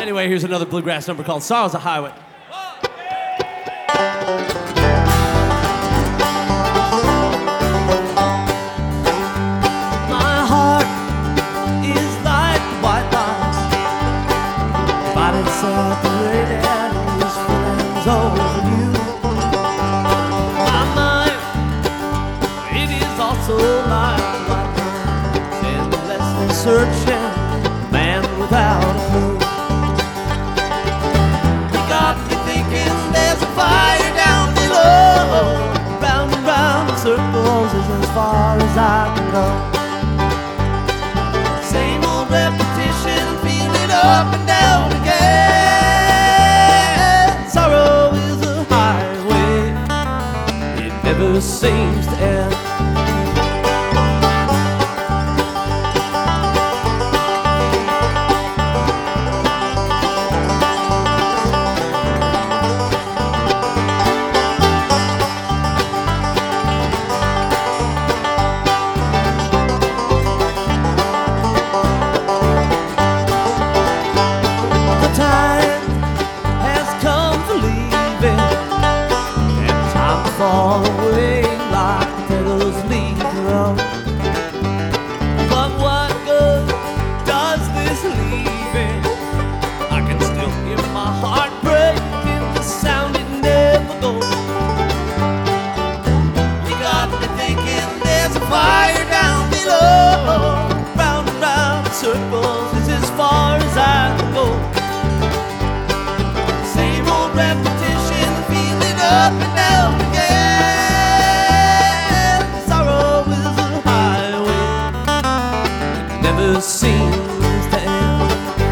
Anyway, here's another bluegrass number called Sorrow's a Highway. My heart is like white line, body separated, his feelings over you. My mind, it is also like white line, endlessly searching, man without a clue. You got me thinking there's a fire down below. Round and round in circles is as far as I can go. Same old repetition, feeling up and down again. Sorrow is a highway, it never seems to end. Fall away like petals leave the road. But what good does this leaving? I can still hear my heart breaking, the sound it never goes. You got me thinking there's a fire down below. Round and round in circles is as far as I can go. Same old repetition, feeling up and down again. Never seems to end.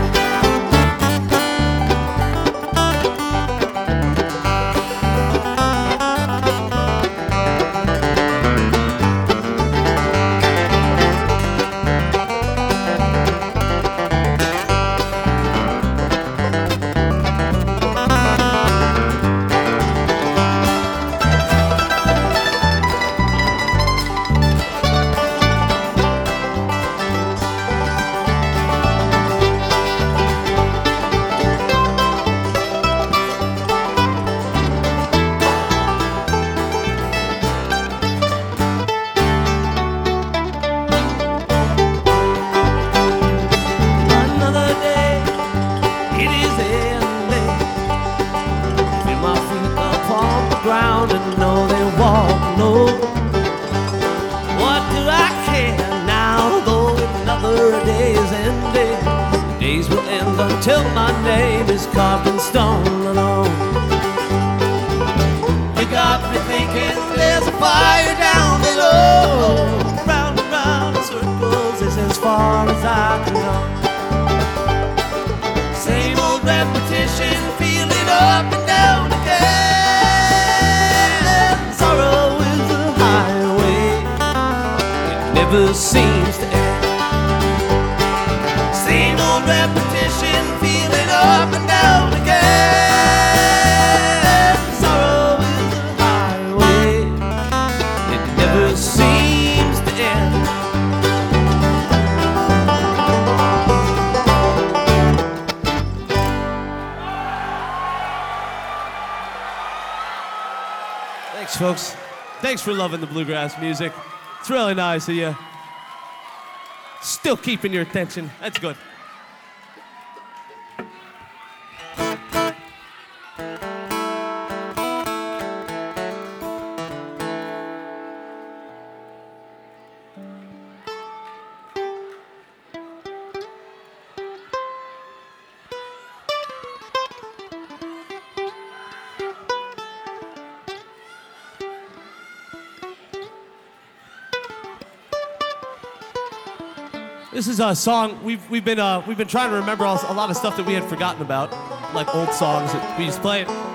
Ground and know they walk low. What do I care now, though another day is ending? Days will end until my name is carved in stone alone. You got me thinking there's a fire down below. Round and round in circles is as far as I can go. Same old repetition, feeling up and down again. Never seems to end. Same old repetition, feeling up and down again. Sorrow is a highway, it never seems to end. Thanks, folks. Thanks for loving the bluegrass music. It's really nice of you. Still keeping your attention. That's good. This is a song we've been trying to remember a lot of stuff that we had forgotten about, like old songs that we just played.